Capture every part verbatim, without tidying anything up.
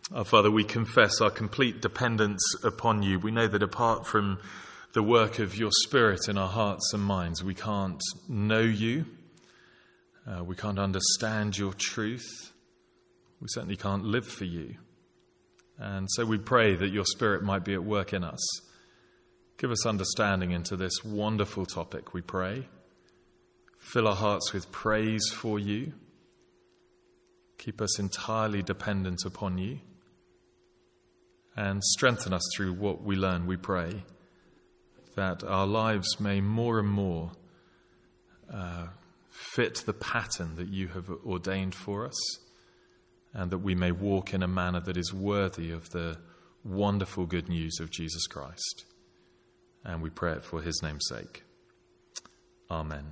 Our Father, we confess our complete dependence upon you. We know that apart from the work of your Spirit in our hearts and minds, we can't know you. Uh, we can't understand your truth. We certainly can't live for you. And so we pray that your Spirit might be at work in us. Give us understanding into this wonderful topic, we pray. Fill our hearts with praise for you. Keep us entirely dependent upon you. And strengthen us through what we learn, we pray, that our lives may more and more uh, fit the pattern that you have ordained for us, and that we may walk in a manner that is worthy of the wonderful good news of Jesus Christ. And we pray it for his name's sake. Amen.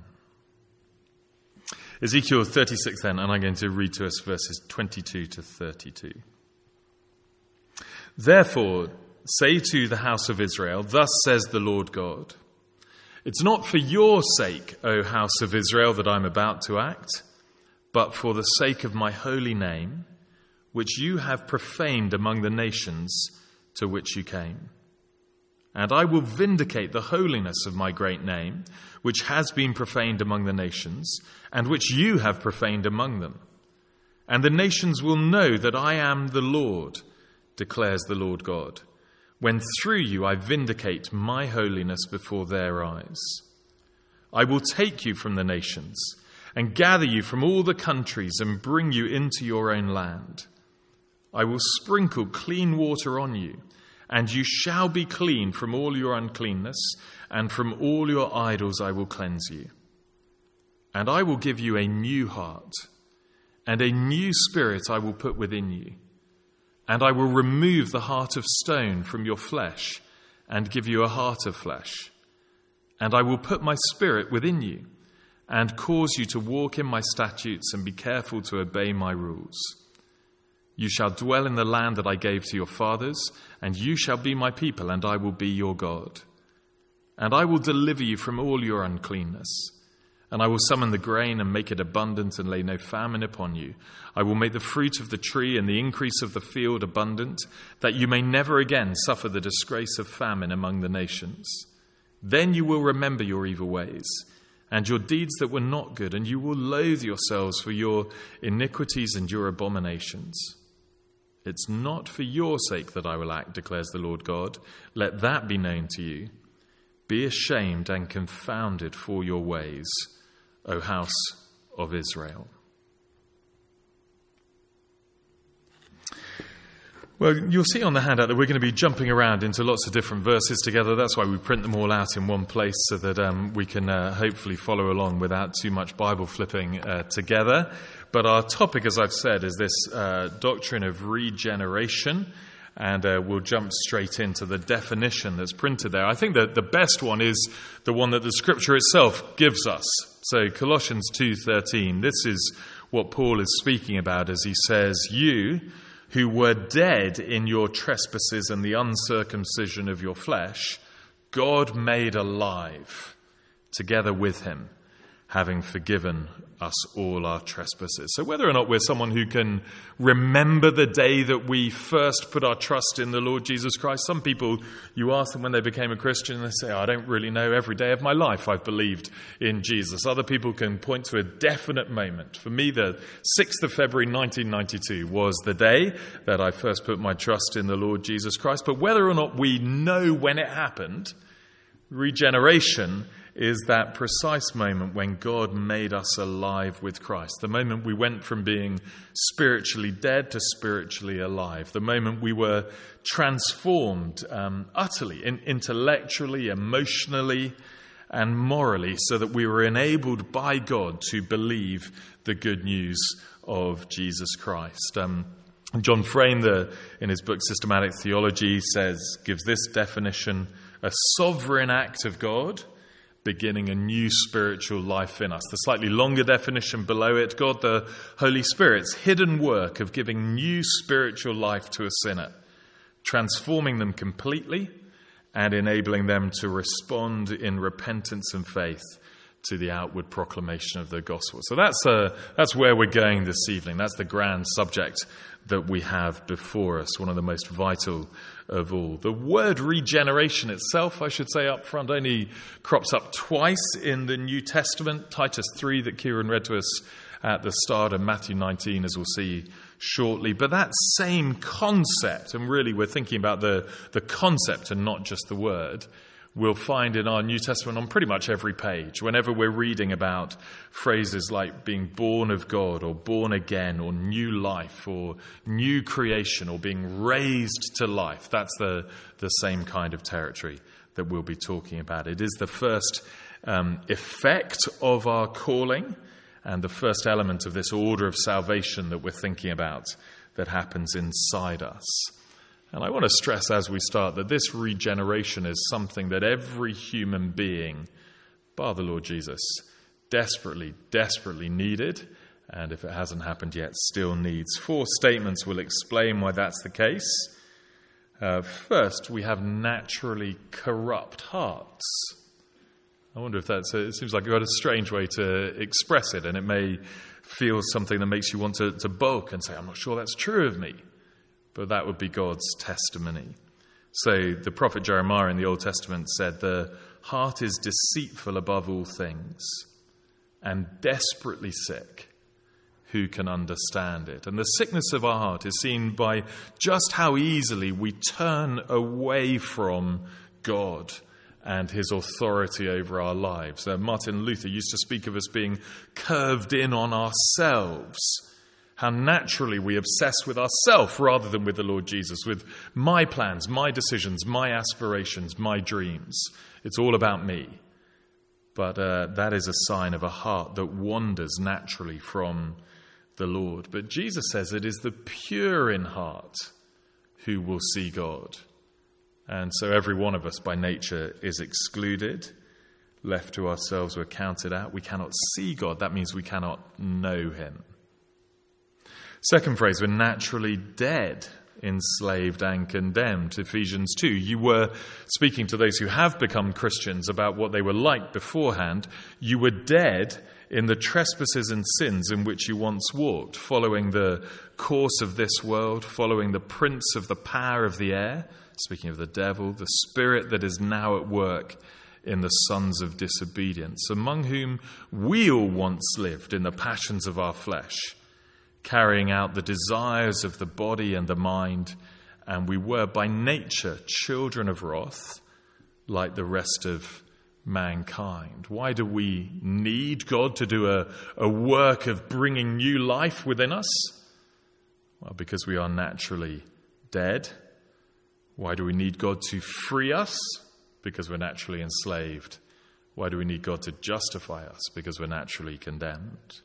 Ezekiel thirty-six then, and I'm going to read to us verses twenty-two to thirty-two. Therefore, say to the house of Israel, thus says the Lord God, it's not for your sake, O house of Israel, that I'm about to act, but for the sake of my holy name, which you have profaned among the nations to which you came. And I will vindicate the holiness of my great name, which has been profaned among the nations, and which you have profaned among them. And the nations will know that I am the Lord, declares the Lord God, when through you I vindicate my holiness before their eyes. I will take you from the nations and gather you from all the countries and bring you into your own land. I will sprinkle clean water on you, and you shall be clean from all your uncleanness, and from all your idols I will cleanse you. And I will give you a new heart, and a new spirit I will put within you. And I will remove the heart of stone from your flesh and give you a heart of flesh. And I will put my spirit within you and cause you to walk in my statutes and be careful to obey my rules. You shall dwell in the land that I gave to your fathers, and you shall be my people, and I will be your God. And I will deliver you from all your uncleanness. And I will summon the grain and make it abundant and lay no famine upon you. I will make the fruit of the tree and the increase of the field abundant, that you may never again suffer the disgrace of famine among the nations. Then you will remember your evil ways and your deeds that were not good, and you will loathe yourselves for your iniquities and your abominations. It's not for your sake that I will act, declares the Lord God. Let that be known to you. Be ashamed and confounded for your ways, O house of Israel. Well, you'll see on the handout that we're going to be jumping around into lots of different verses together. That's why we print them all out in one place so that um, we can uh, hopefully follow along without too much Bible flipping uh, together. But our topic, as I've said, is this uh, doctrine of regeneration. And uh, we'll jump straight into the definition that's printed there. I think that the best one is the one that the Scripture itself gives us. So Colossians two thirteen, this is what Paul is speaking about as he says, you who were dead in your trespasses and the uncircumcision of your flesh, God made alive together with him, having forgiven us all our trespasses. So whether or not we're someone who can remember the day that we first put our trust in the Lord Jesus Christ, some people, you ask them when they became a Christian, and they say, oh, I don't really know, every day of my life I've believed in Jesus. Other people can point to a definite moment. For me, the sixth of February nineteen ninety-two was the day that I first put my trust in the Lord Jesus Christ. But whether or not we know when it happened, regeneration is that precise moment when God made us alive with Christ. The moment we went from being spiritually dead to spiritually alive. The moment we were transformed um, utterly, in, intellectually, emotionally, and morally, so that we were enabled by God to believe the good news of Jesus Christ. Um, John Frame, the, in his book Systematic Theology, says, gives this definition: a sovereign act of God beginning a new spiritual life in us. The slightly longer definition below it, God the Holy Spirit's hidden work of giving new spiritual life to a sinner, transforming them completely and enabling them to respond in repentance and faith to the outward proclamation of the gospel. So that's uh, that's where we're going this evening. That's the grand subject that we have before us, one of the most vital of all. The word regeneration itself, I should say up front, only crops up twice in the New Testament. Titus three that Kieran read to us at the start, and Matthew nineteen, as we'll see shortly. But that same concept, and really we're thinking about the, the concept and not just the word, we'll find in our New Testament on pretty much every page. Whenever we're reading about phrases like being born of God or born again or new life or new creation or being raised to life, that's the, the same kind of territory that we'll be talking about. It is the first um, effect of our calling and the first element of this order of salvation that we're thinking about that happens inside us. And I want to stress as we start that this regeneration is something that every human being, bar the Lord Jesus, desperately, desperately needed, and if it hasn't happened yet, still needs. Four statements will explain why that's the case. Uh, first, we have naturally corrupt hearts. I wonder if that's, a, it seems like I've got a strange way to express it, and it may feel something that makes you want to, to balk and say, I'm not sure that's true of me. But that would be God's testimony. So the prophet Jeremiah in the Old Testament said, the heart is deceitful above all things and desperately sick. Who can understand it? And the sickness of our heart is seen by just how easily we turn away from God and his authority over our lives. Uh, Martin Luther used to speak of us being curved in on ourselves. How naturally we obsess with ourselves rather than with the Lord Jesus, with my plans, my decisions, my aspirations, my dreams. It's all about me. But uh, that is a sign of a heart that wanders naturally from the Lord. But Jesus says it is the pure in heart who will see God. And so every one of us by nature is excluded. Left to ourselves, we're counted out. We cannot see God. That means we cannot know him. Second phrase, we're naturally dead, enslaved and condemned. Ephesians two, you were speaking to those who have become Christians about what they were like beforehand. You were dead in the trespasses and sins in which you once walked, following the course of this world, following the prince of the power of the air, speaking of the devil, the spirit that is now at work in the sons of disobedience, among whom we all once lived in the passions of our flesh, carrying out the desires of the body and the mind, and we were by nature children of wrath, like the rest of mankind. Why do we need God to do a, a work of bringing new life within us? Well, because we are naturally dead. Why do we need God to free us? Because we're naturally enslaved. Why do we need God to justify us? Because we're naturally condemned.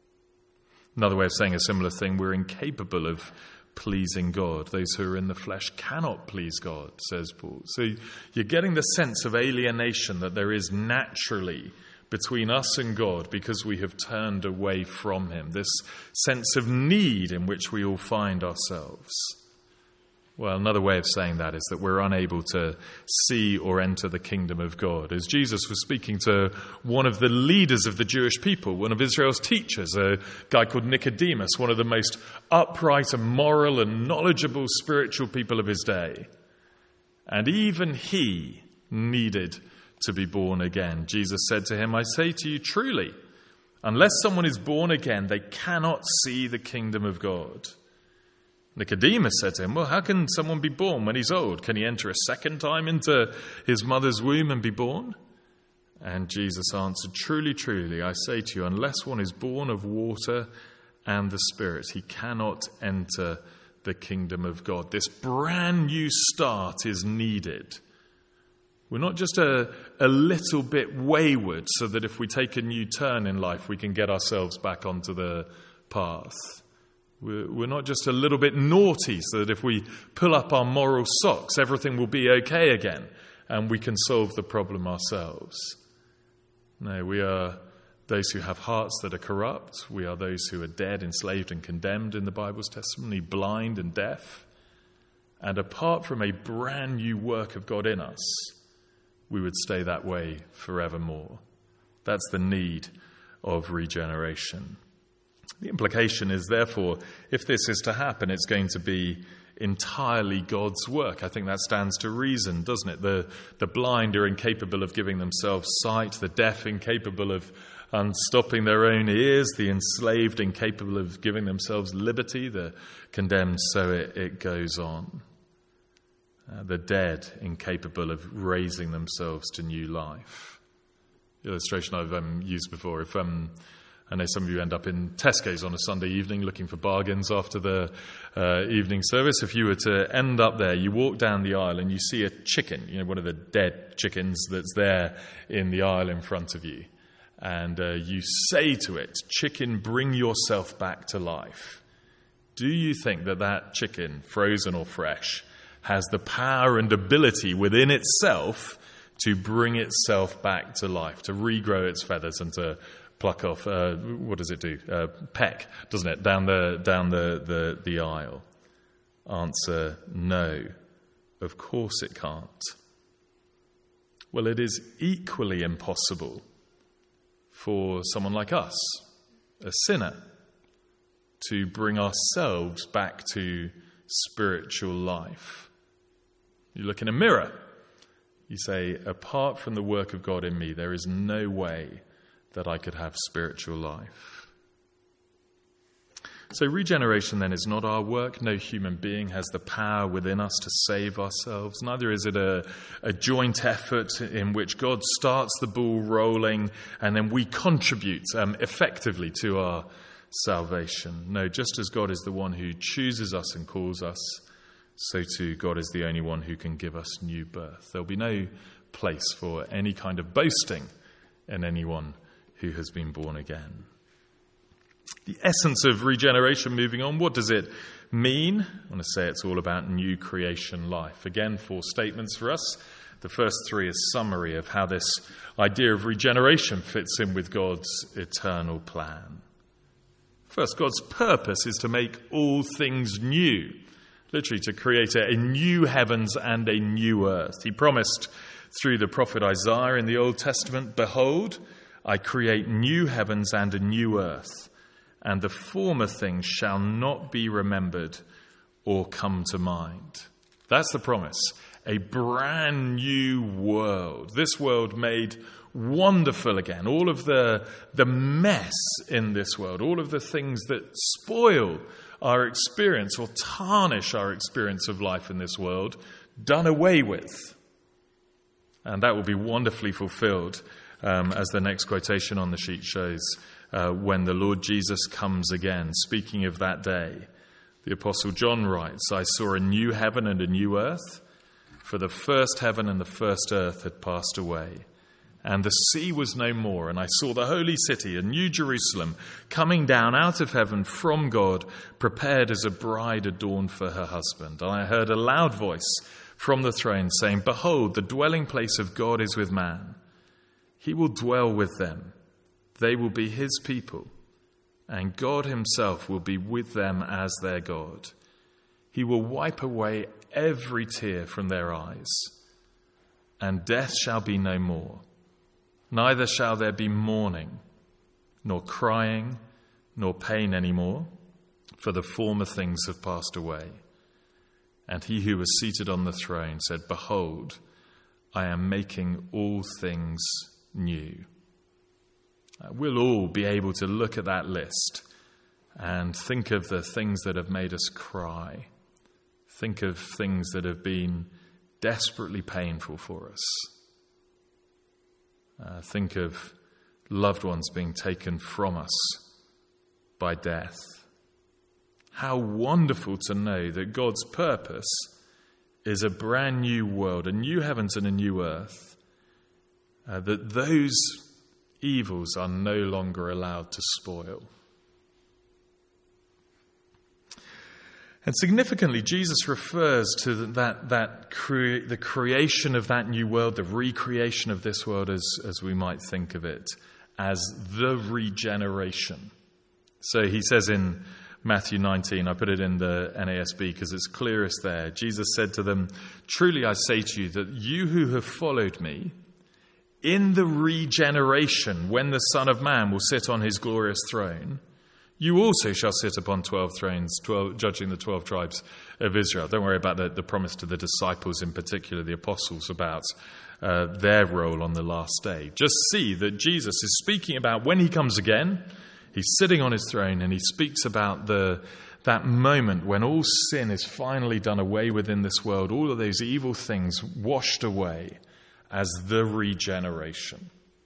Another way of saying a similar thing, we're incapable of pleasing God. Those who are in the flesh cannot please God, says Paul. So you're getting the sense of alienation that there is naturally between us and God because we have turned away from him. This sense of need in which we all find ourselves. Well, another way of saying that is that we're unable to see or enter the kingdom of God. As Jesus was speaking to one of the leaders of the Jewish people, one of Israel's teachers, a guy called Nicodemus, one of the most upright and moral and knowledgeable spiritual people of his day. And even he needed to be born again. Jesus said to him, I say to you truly, unless someone is born again, they cannot see the kingdom of God. Nicodemus said to him, well, how can someone be born when he's old? Can he enter a second time into his mother's womb and be born? And Jesus answered, truly, truly, I say to you, unless one is born of water and the Spirit, he cannot enter the kingdom of God. This brand new start is needed. We're not just a, a little bit wayward so that if we take a new turn in life, we can get ourselves back onto the path. We're not just a little bit naughty so that if we pull up our moral socks, everything will be okay again and we can solve the problem ourselves. No, we are those who have hearts that are corrupt. We are those who are dead, enslaved and condemned in the Bible's testimony, blind and deaf. And apart from a brand new work of God in us, we would stay that way forevermore. That's the need of regeneration. The implication is, therefore, if this is to happen, it's going to be entirely God's work. I think that stands to reason, doesn't it? The, the blind are incapable of giving themselves sight, the deaf incapable of unstopping their own ears, the enslaved incapable of giving themselves liberty, the condemned, so it, it goes on. Uh, the dead incapable of raising themselves to new life. The illustration I've um, used before, if um, I know some of you end up in Tesco's on a Sunday evening looking for bargains after the uh, evening service. If you were to end up there, you walk down the aisle and you see a chicken, you know, one of the dead chickens that's there in the aisle in front of you. And uh, you say to it, "Chicken, bring yourself back to life." Do you think that that chicken, frozen or fresh, has the power and ability within itself to bring itself back to life, to regrow its feathers and to pluck off, uh, what does it do? Uh, peck, doesn't it, down the down the, the, the aisle? Answer, no. Of course it can't. Well, it is equally impossible for someone like us, a sinner, to bring ourselves back to spiritual life. You look in a mirror, you say, apart from the work of God in me, there is no way that I could have spiritual life. So regeneration then is not our work. No human being has the power within us to save ourselves. Neither is it a, a joint effort in which God starts the ball rolling and then we contribute um, effectively to our salvation. No, just as God is the one who chooses us and calls us, so too God is the only one who can give us new birth. There'll be no place for any kind of boasting in anyone who has been born again. The essence of regeneration, moving on, what does it mean? I want to say it's all about new creation life. Again, four statements for us. The first three is summary of how this idea of regeneration fits in with God's eternal plan. First, God's purpose is to make all things new, literally to create a new heavens and a new earth. He promised through the prophet Isaiah in the Old Testament, "Behold, I create new heavens and a new earth, and the former things shall not be remembered or come to mind." That's the promise. A brand new world. This world made wonderful again. All of the, the mess in this world, all of the things that spoil our experience or tarnish our experience of life in this world, done away with. And that will be wonderfully fulfilled, um, as the next quotation on the sheet shows, uh, when the Lord Jesus comes again. Speaking of that day, the Apostle John writes, "I saw a new heaven and a new earth, for the first heaven and the first earth had passed away, and the sea was no more. And I saw the holy city, a new Jerusalem, coming down out of heaven from God, prepared as a bride adorned for her husband. And I heard a loud voice from the throne saying, 'Behold, the dwelling place of God is with man. He will dwell with them. They will be his people, and God himself will be with them as their God. He will wipe away every tear from their eyes, and death shall be no more. Neither shall there be mourning, nor crying, nor pain any more, for the former things have passed away.' And he who was seated on the throne said, 'Behold, I am making all things new.'" Uh, we'll all be able to look at that list and think of the things that have made us cry. Think of things that have been desperately painful for us. Uh, think of loved ones being taken from us by death. How wonderful to know that God's purpose is a brand new world, a new heavens and a new earth, uh, that those evils are no longer allowed to spoil. And significantly, Jesus refers to that, that cre- the creation of that new world, the recreation of this world, as, as we might think of it, as the regeneration. So he says in Matthew nineteen, I put it in the N A S B because it's clearest there. Jesus said to them, "Truly I say to you that you who have followed me in the regeneration, when the Son of Man will sit on his glorious throne, you also shall sit upon twelve thrones, twelve, judging the twelve tribes of Israel. Don't worry about the, the promise to the disciples, in particular the apostles, about uh, their role on the last day. Just see that Jesus is speaking about when he comes again. He's sitting on his throne, and he speaks about the that moment when all sin is finally done away with in this world, all of those evil things washed away, as the regeneration.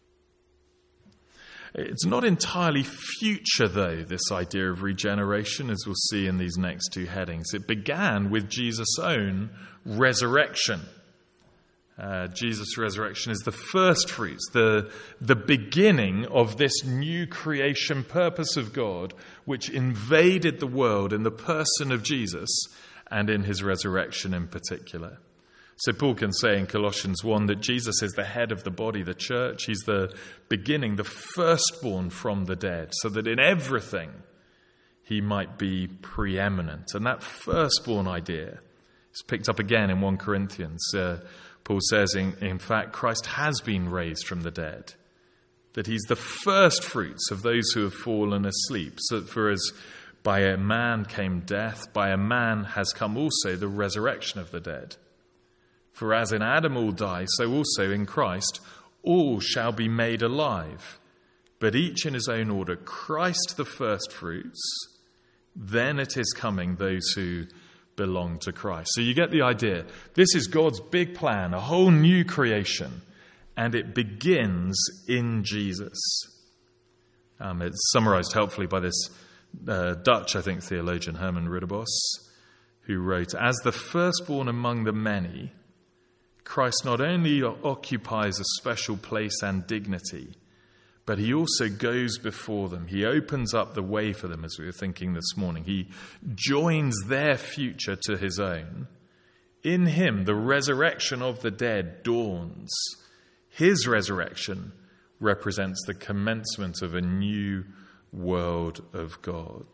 It's not entirely future, though, this idea of regeneration, as we'll see in these next two headings. It began with Jesus' own resurrection. Uh, Jesus' resurrection is the first fruits, the, the beginning of this new creation purpose of God, which invaded the world in the person of Jesus and in his resurrection in particular. So Paul can say in Colossians one that Jesus is the head of the body, the church. He's the beginning, the firstborn from the dead, so that in everything he might be preeminent. And that firstborn idea is picked up again in First Corinthians. Uh, Paul says, in, in fact, Christ has been raised from the dead, that he's the first fruits of those who have fallen asleep. So for as by a man came death, by a man has come also the resurrection of the dead. For as in Adam all die, so also in Christ all shall be made alive, but each in his own order. Christ the first fruits, then it is coming those who belong to Christ. So you get the idea. This is God's big plan, a whole new creation, and it begins in Jesus. Um, it's summarized helpfully by this uh, Dutch, I think, theologian, Herman Ridderbos, who wrote, "As the firstborn among the many, Christ not only occupies a special place and dignity, but he also goes before them. He opens up the way for them, as we were thinking this morning. He joins their future to his own. In him, the resurrection of the dead dawns. His resurrection represents the commencement of a new world of God."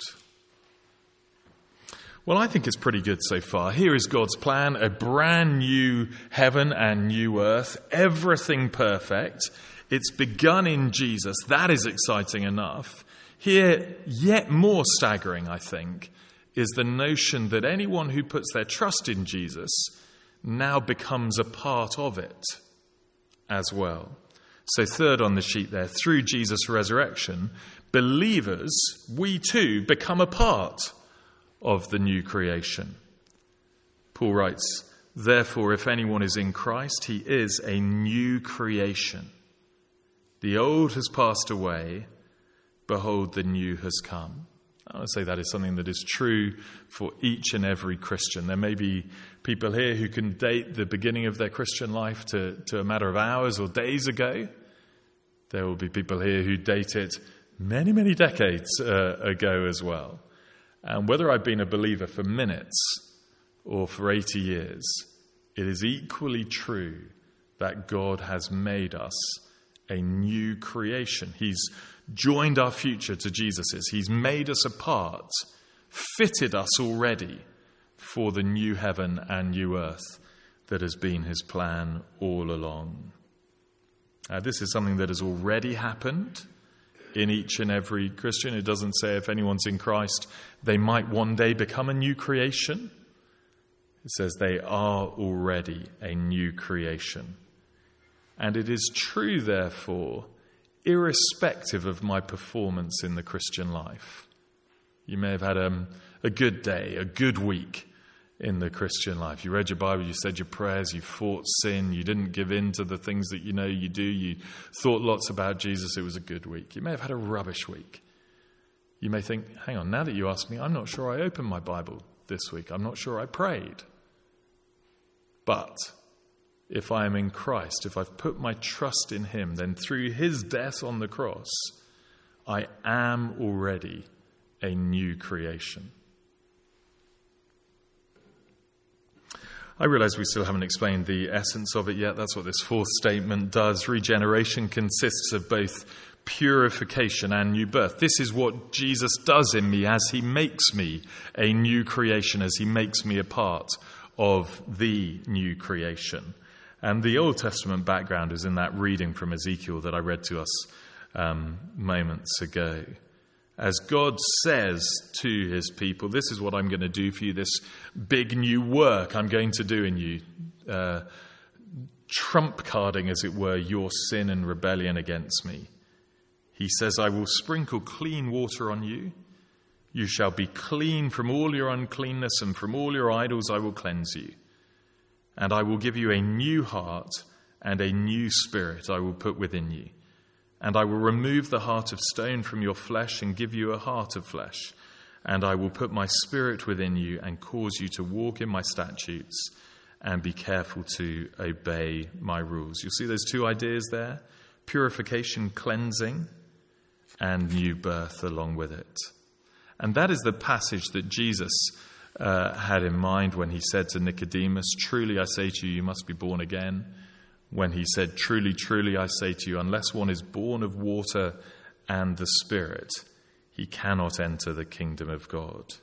Well, I think it's pretty good so far. Here is God's plan, a brand new heaven and new earth, everything perfect. It's begun in Jesus. That is exciting enough. Here, yet more staggering, I think, is the notion that anyone who puts their trust in Jesus now becomes a part of it as well. So third on the sheet there, through Jesus' resurrection, believers, we too, become a part of the new creation. Paul writes, "Therefore, if anyone is in Christ, he is a new creation. The old has passed away. Behold, the new has come." I want to say that is something that is true for each and every Christian. There may be people here who can date the beginning of their Christian life to, to a matter of hours or days ago. There will be people here who date it many, many decades uh, ago as well. And whether I've been a believer for minutes or for eighty years, it is equally true that God has made us a new creation. He's joined our future to Jesus's. He's made us a part, fitted us already for the new heaven and new earth that has been his plan all along. Uh, this is something that has already happened in each and every Christian. It doesn't say if anyone's in Christ, they might one day become a new creation. It says they are already a new creation. And it is true, therefore, irrespective of my performance in the Christian life. You may have had um, a good day, a good week in the Christian life. You read your Bible, you said your prayers, you fought sin, you didn't give in to the things that you know you do, you thought lots about Jesus. It was a good week. You may have had a rubbish week. You may think, hang on, now that you ask me, I'm not sure I opened my Bible this week. I'm not sure I prayed. But if I am in Christ, if I've put my trust in him, then through his death on the cross, I am already a new creation. I realize we still haven't explained the essence of it yet. That's what this fourth statement does. Regeneration consists of both purification and new birth. This is what Jesus does in me as he makes me a new creation, as he makes me a part of the new creation. And the Old Testament background is in that reading from Ezekiel that I read to us um, moments ago. As God says to his people, this is what I'm going to do for you, this big new work I'm going to do in you, uh, trump carding, as it were, your sin and rebellion against me. He says, I will sprinkle clean water on you. You shall be clean from all your uncleanness, and from all your idols I will cleanse you. And I will give you a new heart, and a new spirit I will put within you. And I will remove the heart of stone from your flesh and give you a heart of flesh. And I will put my spirit within you and cause you to walk in my statutes and be careful to obey my rules. You'll see those two ideas there: purification, cleansing, and new birth along with it. And that is the passage that Jesus uh, had in mind when he said to Nicodemus, truly I say to you, you must be born again. When he said, truly, truly I say to you, unless one is born of water and the Spirit, he cannot enter the kingdom of God.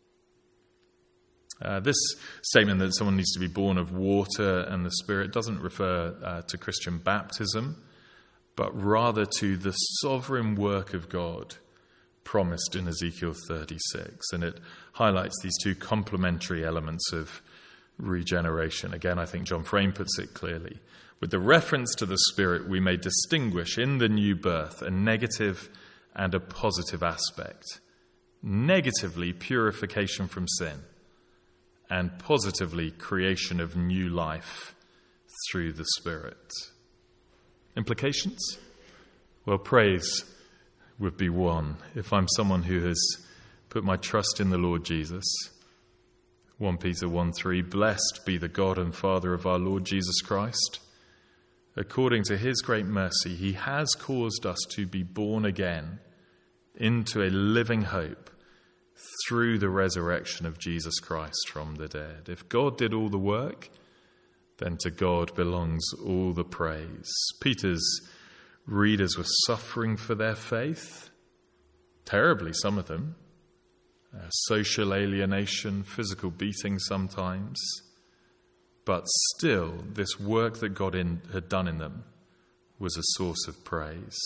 Uh, this statement that someone needs to be born of water and the Spirit doesn't refer uh, to Christian baptism, but rather to the sovereign work of God promised in Ezekiel thirty-six. And it highlights these two complementary elements of regeneration. Again, I think John Frame puts it clearly. With the reference to the Spirit, we may distinguish in the new birth a negative and a positive aspect. Negatively, purification from sin, and positively, creation of new life through the Spirit. Implications? Well, praise would be one. If I'm someone who has put my trust in the Lord Jesus, First Peter one three, blessed be the God and Father of our Lord Jesus Christ. According to his great mercy, he has caused us to be born again into a living hope through the resurrection of Jesus Christ from the dead. If God did all the work, then to God belongs all the praise. Peter's readers were suffering for their faith, terribly, some of them. Uh, social alienation, physical beating sometimes. But still, this work that God in, had done in them was a source of praise.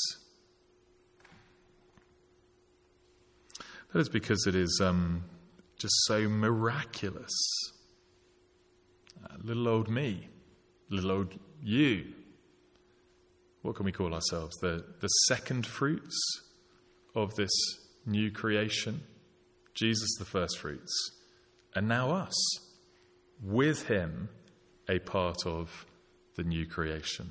That is because it is um, just so miraculous. Uh, little old me, little old you. What can we call ourselves? The, the second fruits of this new creation. Jesus the first fruits. And now us, with him, a part of the new creation.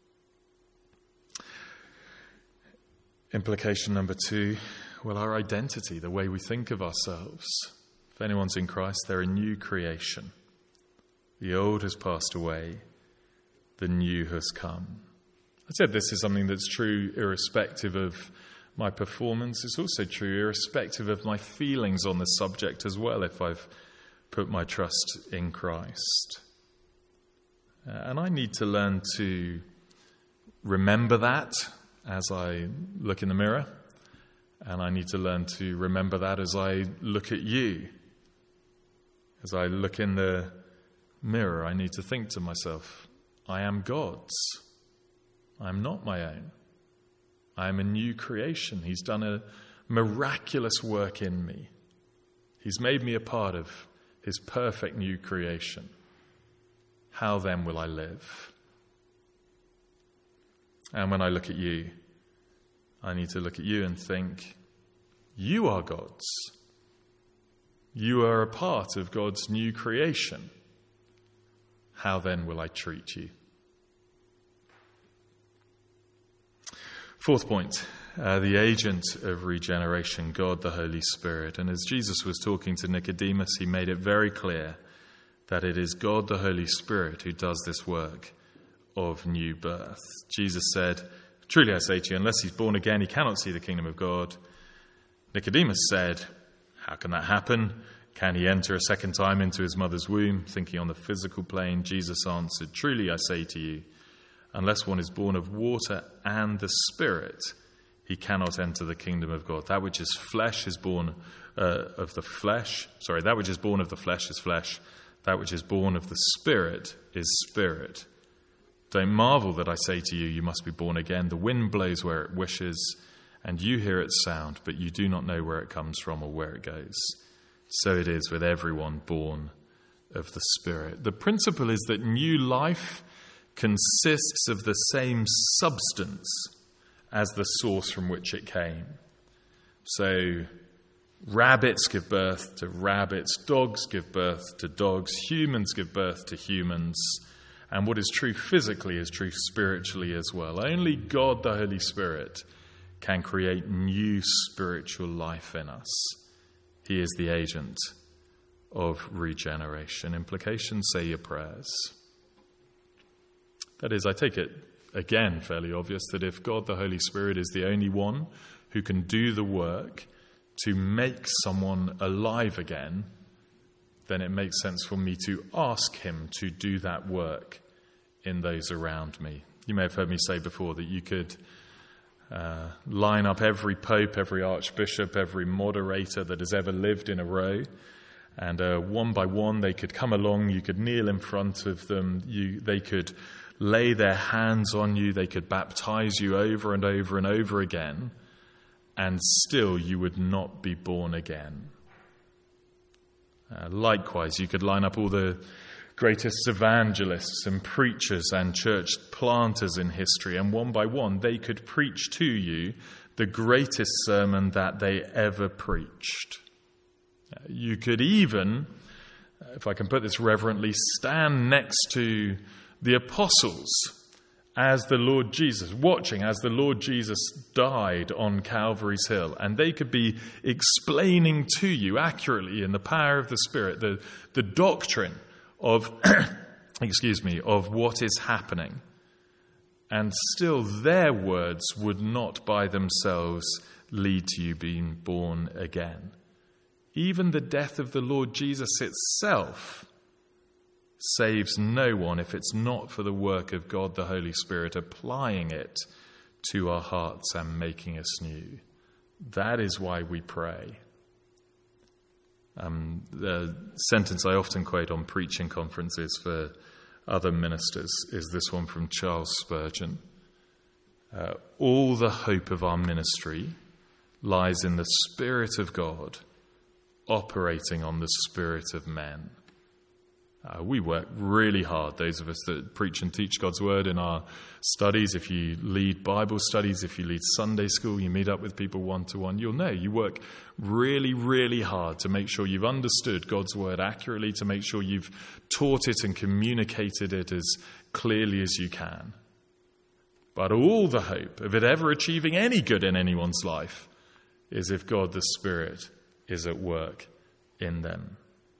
Implication number two, well, our identity, the way we think of ourselves. If anyone's in Christ, they're a new creation. The old has passed away, the new has come. I said this is something that's true irrespective of my performance. It's also true irrespective of my feelings on the subject as well, if I've put my trust in Christ. Uh, and I need to learn to remember that as I look in the mirror. And I need to learn to remember that as I look at you. As I look in the mirror, I need to think to myself, I am God's. I am not my own. I am a new creation. He's done a miraculous work in me. He's made me a part of his perfect new creation. How then will I live? And when I look at you, I need to look at you and think, you are God's. You are a part of God's new creation. How then will I treat you? Fourth point, uh, the agent of regeneration, God the Holy Spirit. And as Jesus was talking to Nicodemus, he made it very clear that it is God the Holy Spirit who does this work of new birth. Jesus said, truly I say to you, unless he's born again, he cannot see the kingdom of God. Nicodemus said, how can that happen? Can he enter a second time into his mother's womb? Thinking on the physical plane, Jesus answered, truly I say to you, unless one is born of water and the Spirit, he cannot enter the kingdom of God. That which is flesh is born uh, of the flesh. Sorry, that which is born of the flesh is flesh. That which is born of the Spirit is spirit. Don't marvel that I say to you, you must be born again. The wind blows where it wishes, and you hear its sound, but you do not know where it comes from or where it goes. So it is with everyone born of the Spirit. The principle is that new life consists of the same substance as the source from which it came. So rabbits give birth to rabbits, dogs give birth to dogs, humans give birth to humans. And what is true physically is true spiritually as well. Only God, the Holy Spirit, can create new spiritual life in us. He is the agent of regeneration. Implication, say your prayers. That is, I take it, again, fairly obvious that if God, the Holy Spirit, is the only one who can do the work to make someone alive again, then it makes sense for me to ask him to do that work in those around me. You may have heard me say before that you could uh, line up every pope, every archbishop, every moderator that has ever lived in a row, and uh, one by one they could come along, you could kneel in front of them, you, they could lay their hands on you, they could baptize you over and over and over again, and still you would not be born again. Uh, likewise, you could line up all the greatest evangelists and preachers and church planters in history, and one by one they could preach to you the greatest sermon that they ever preached. Uh, you could even, if I can put this reverently, stand next to the apostles as the Lord Jesus, watching as the Lord Jesus died on Calvary's Hill, and they could be explaining to you accurately in the power of the Spirit the, the doctrine of, excuse me, of what is happening. And still their words would not by themselves lead to you being born again. Even the death of the Lord Jesus itself saves no one if it's not for the work of God the Holy Spirit applying it to our hearts and making us new. That is why we pray. Um, the sentence I often quote on preaching conferences for other ministers is this one from Charles Spurgeon. Uh, all the hope of our ministry lies in the Spirit of God operating on the spirit of men. Uh, we work really hard, those of us that preach and teach God's word in our studies. If you lead Bible studies, if you lead Sunday school, you meet up with people one-to-one, you'll know you work really, really hard to make sure you've understood God's word accurately, to make sure you've taught it and communicated it as clearly as you can. But all the hope of it ever achieving any good in anyone's life is if God the Spirit is at work in them.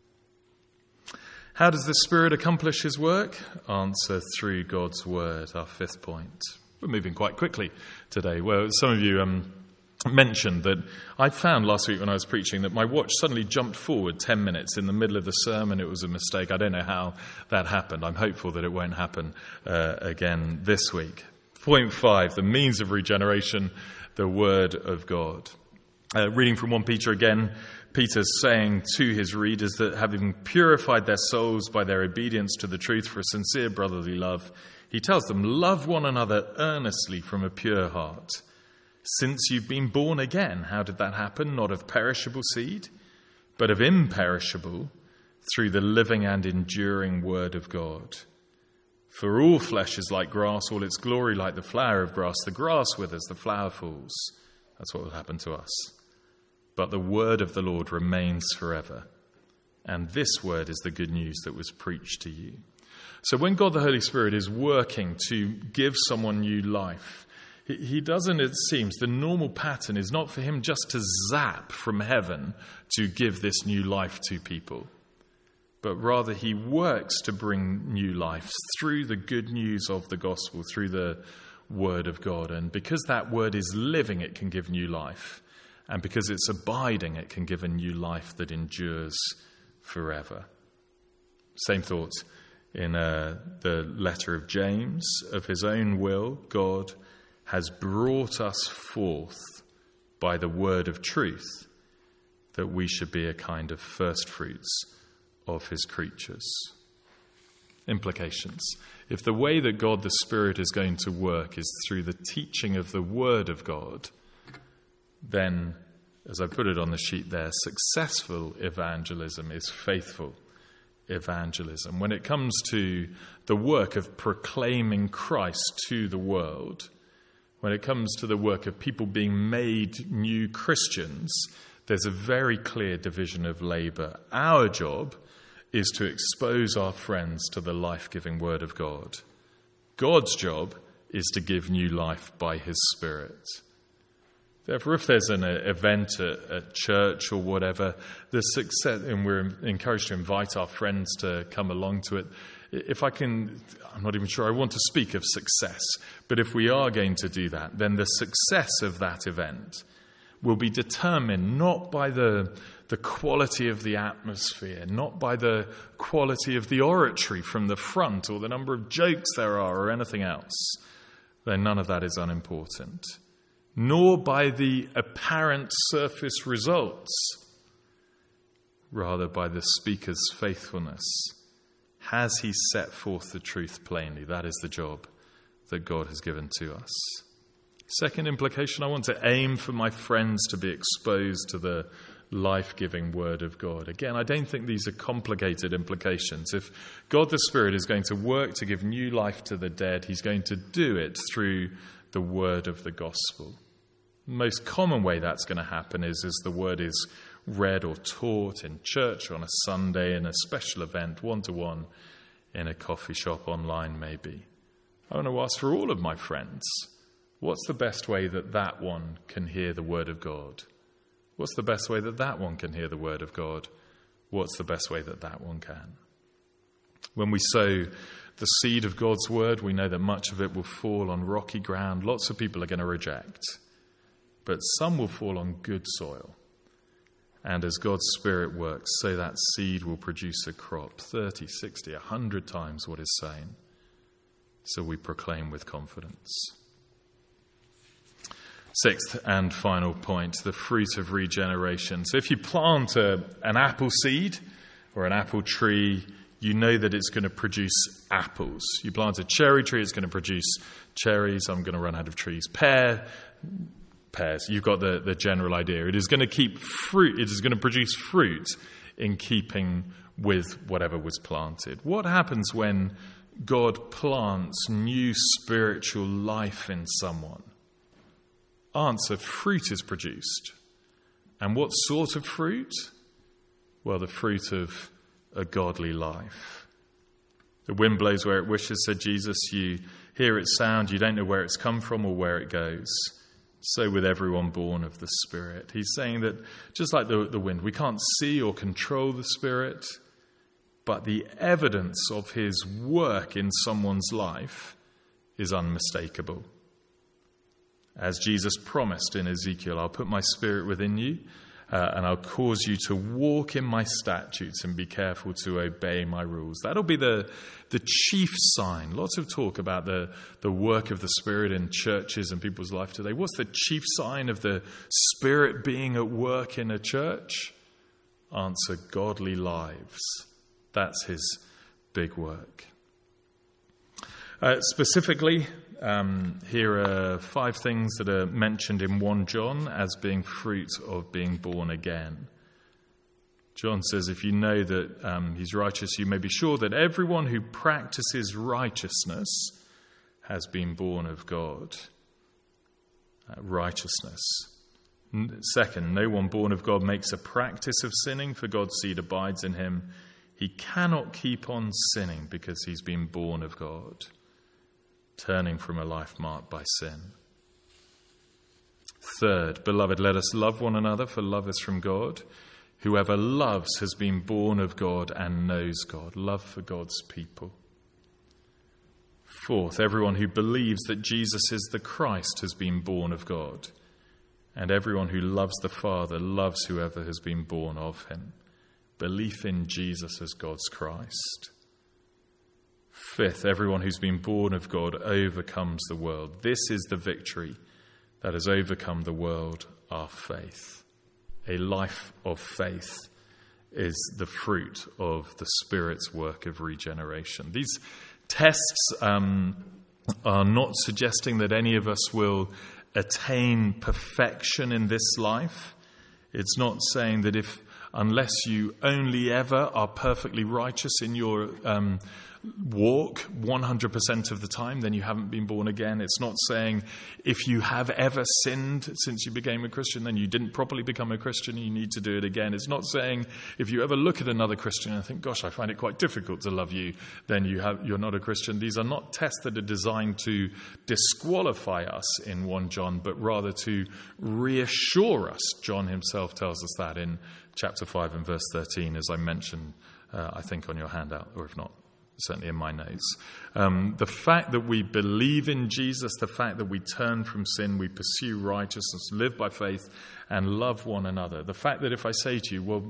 How does the Spirit accomplish his work? Answer, through God's word, our fifth point. We're moving quite quickly today. Well, some of you um, mentioned that I found last week when I was preaching that my watch suddenly jumped forward ten minutes in the middle of the sermon. It was a mistake. I don't know how that happened. I'm hopeful that it won't happen uh, again this week. Point five, the means of regeneration, the word of God. Uh, reading from First Peter again, Peter's saying to his readers that having purified their souls by their obedience to the truth for a sincere brotherly love, he tells them, love one another earnestly from a pure heart. Since you've been born again, how did that happen? Not of perishable seed, but of imperishable, through the living and enduring word of God. For all flesh is like grass, all its glory like the flower of grass. The grass withers, the flower falls. That's what will happen to us. But the word of the Lord remains forever. And this word is the good news that was preached to you. So when God the Holy Spirit is working to give someone new life, he doesn't, it seems, the normal pattern is not for him just to zap from heaven to give this new life to people, but rather he works to bring new life through the good news of the gospel, through the word of God. And because that word is living, it can give new life. And because it's abiding, it can give a new life that endures forever. Same thought in uh, the letter of James. Of his own will, God has brought us forth by the word of truth, that we should be a kind of first fruits of his creatures. implications. If the way that God the Spirit is going to work is through the teaching of the Word of God, then, as I put it on the sheet there, successful evangelism is faithful evangelism. When it comes to the work of proclaiming Christ to the world, when it comes to the work of people being made new Christians, there's a very clear division of labor. Our job is to expose our friends to the life-giving Word of God. God's job is to give new life by His Spirit. Therefore, if there's an event at, at church or whatever, the success, and we're encouraged to invite our friends to come along to it, if I can, I'm not even sure I want to speak of success, but if we are going to do that, then the success of that event will be determined not by the, the quality of the atmosphere, not by the quality of the oratory from the front or the number of jokes there are or anything else, though none of that is unimportant, nor by the apparent surface results, rather by the speaker's faithfulness. Has he set forth the truth plainly? That is the job that God has given to us. Second implication, I want to aim for my friends to be exposed to the life-giving Word of God. Again, I don't think these are complicated implications. If God the Spirit is going to work to give new life to the dead, He's going to do it through the Word of the gospel. The most common way that's going to happen is as the Word is read or taught in church on a Sunday, in a special event, one-to-one, in a coffee shop, online maybe. I want to ask for all of my friends, what's the best way that that one can hear the Word of God? What's the best way that that one can hear the Word of God? What's the best way that that one can? When we sow the seed of God's Word, we know that much of it will fall on rocky ground. Lots of people are going to reject. But some will fall on good soil. And as God's Spirit works, so that seed will produce a crop, thirty, sixty, one hundred times what is sown. So we proclaim with confidence. Sixth and final point, the fruit of regeneration. So if you plant a, an apple seed or an apple tree, you know that it's going to produce apples. You plant a cherry tree, it's going to produce cherries. I'm going to run out of trees. Pear, pears. You've got the, the general idea. It is going to keep fruit. It is going to produce fruit in keeping with whatever was planted. What happens when God plants new spiritual life in someone? Answer, fruit is produced. And what sort of fruit? Well, the fruit of a godly life. The wind blows where it wishes, said Jesus. You hear its sound, you don't know where it's come from or where it goes. So with everyone born of the Spirit. He's saying that just like the, the wind, we can't see or control the Spirit, but the evidence of his work in someone's life is unmistakable. As Jesus promised in Ezekiel, I'll put my Spirit within you, uh, and I'll cause you to walk in my statutes and be careful to obey my rules. That'll be the, the chief sign. Lots of talk about the, the work of the Spirit in churches and people's life today. What's the chief sign of the Spirit being at work in a church? Answer, godly lives. That's his big work. Uh, specifically, Um, here are five things that are mentioned in First John as being fruit of being born again. John says, if you know that um, he's righteous, you may be sure that everyone who practices righteousness has been born of God. Uh, righteousness. Second, no one born of God makes a practice of sinning, for God's seed abides in him. He cannot keep on sinning because he's been born of God, turning from a life marked by sin. Third, beloved, let us love one another, for love is from God. Whoever loves has been born of God and knows God. Love for God's people. Fourth, everyone who believes that Jesus is the Christ has been born of God. And everyone who loves the Father loves whoever has been born of him. Belief in Jesus as God's Christ. Fifth, everyone who's been born of God overcomes the world. This is the victory that has overcome the world, our faith. A life of faith is the fruit of the Spirit's work of regeneration. These tests um, are not suggesting that any of us will attain perfection in this life. It's not saying that if, unless you only ever are perfectly righteous in your um, walk one hundred percent of the time, then you haven't been born again. It's not saying if you have ever sinned since you became a Christian, then you didn't properly become a Christian, you need to do it again. It's not saying if you ever look at another Christian and think, gosh, I find it quite difficult to love you, then you have, you're not a Christian. These are not tests that are designed to disqualify us in First John, but rather to reassure us. John himself tells us that in chapter five and verse thirteen, as I mentioned, uh, I think on your handout, or if not, certainly in my notes. Um, the fact that we believe in Jesus, the fact that we turn from sin, we pursue righteousness, live by faith, and love one another. The fact that if I say to you, well,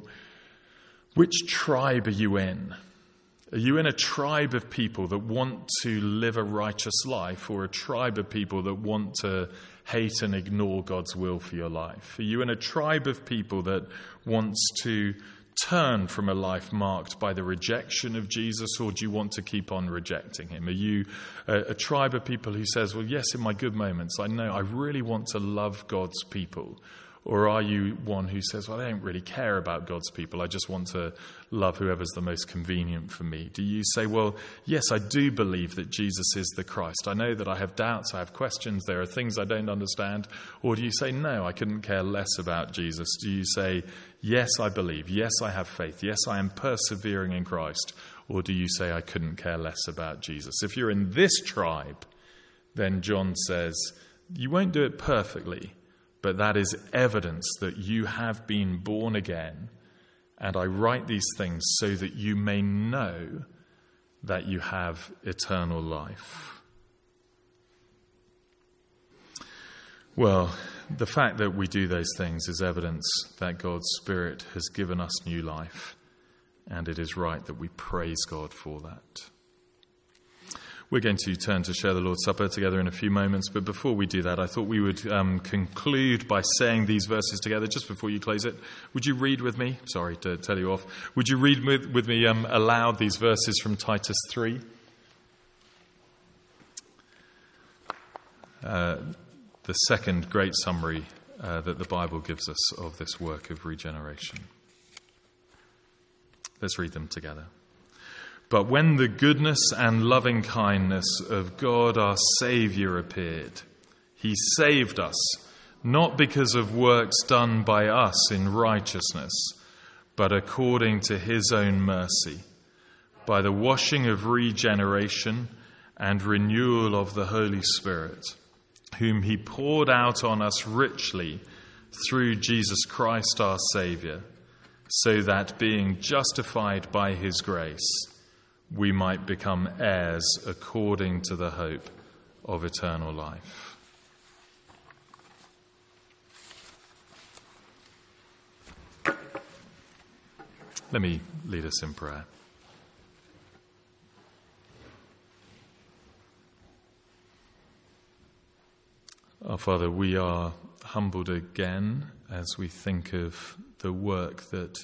which tribe are you in? Are you in a tribe of people that want to live a righteous life, or a tribe of people that want to hate and ignore God's will for your life? Are you in a tribe of people that wants to turn from a life marked by the rejection of Jesus, or do you want to keep on rejecting him? Are you a, a tribe of people who says, well, yes, in my good moments, I know I really want to love God's people? Or are you one who says, well, I don't really care about God's people, I just want to love whoever's the most convenient for me? Do you say, well, yes, I do believe that Jesus is the Christ. I know that I have doubts, I have questions, there are things I don't understand. Or do you say, no, I couldn't care less about Jesus? Do you say, yes, I believe, yes, I have faith, yes, I am persevering in Christ? Or do you say, I couldn't care less about Jesus? If you're in this tribe, then John says, you won't do it perfectly, but that is evidence that you have been born again. And I write these things so that you may know that you have eternal life. Well, the fact that we do those things is evidence that God's Spirit has given us new life, and it is right that we praise God for that. We're going to turn to share the Lord's Supper together in a few moments, but before we do that, I thought we would um, conclude by saying these verses together just before you close it. Would you read with me? Sorry to tell you off. Would you read with, with me um, aloud these verses from Titus three? Uh, the second great summary uh, that the Bible gives us of this work of regeneration. Let's read them together. But when the goodness and loving kindness of God our Saviour appeared, he saved us, not because of works done by us in righteousness, but according to his own mercy, by the washing of regeneration and renewal of the Holy Spirit, whom he poured out on us richly through Jesus Christ our Saviour, so that being justified by his grace, we might become heirs according to the hope of eternal life. Let me lead us in prayer. Our Father, we are humbled again as we think of the work that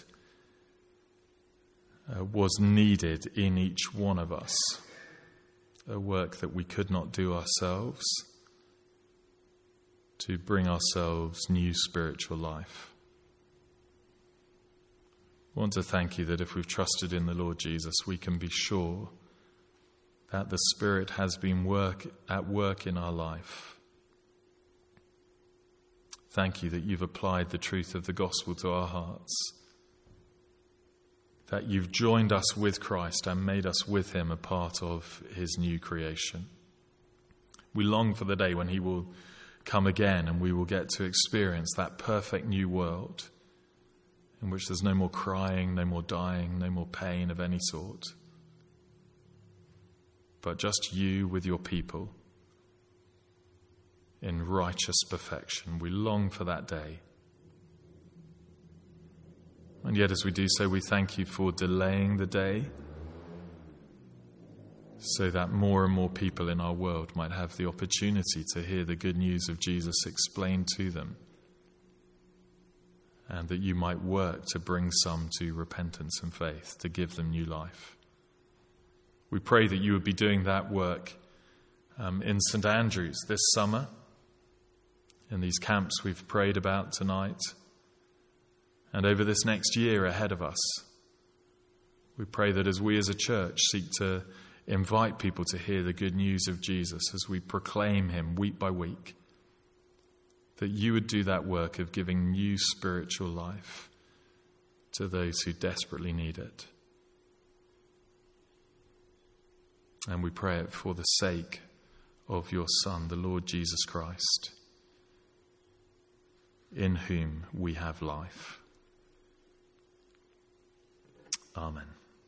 Uh, was needed in each one of us, a work that we could not do ourselves, to bring ourselves new spiritual life. I want to thank you that if we've trusted in the Lord Jesus, we can be sure that the Spirit has been work at work in our life. Thank you that you've applied the truth of the gospel to our hearts, that you've joined us with Christ and made us with him a part of his new creation. We long for the day when he will come again and we will get to experience that perfect new world in which there's no more crying, no more dying, no more pain of any sort, but just you with your people in righteous perfection. We long for that day. And yet as we do so, we thank you for delaying the day so that more and more people in our world might have the opportunity to hear the good news of Jesus explained to them. and that you might work to bring some to repentance and faith, to give them new life. We pray that you would be doing that work um, in St Andrews this summer, in these camps we've prayed about tonight, and over this next year ahead of us. We pray that as we as a church seek to invite people to hear the good news of Jesus, as we proclaim him week by week, that you would do that work of giving new spiritual life to those who desperately need it. And we pray it for the sake of your Son, the Lord Jesus Christ, in whom we have life. Amen.